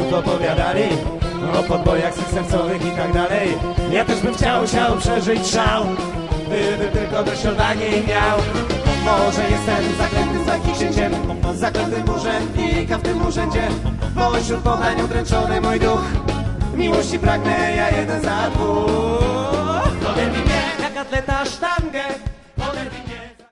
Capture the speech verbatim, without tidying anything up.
znów opowiadali o podbojach sercowych i tak dalej. Ja też bym chciał, chciał przeżyć szał, gdybym tylko dość odwagi miał. Może jestem zaklętym złym księciem, zaklętym urzędnika w tym urzędzie, bo wśród podań udręczony mój duch. Miłości pragnę ja jeden za dwóch. Ode mnie jak atleta sztangę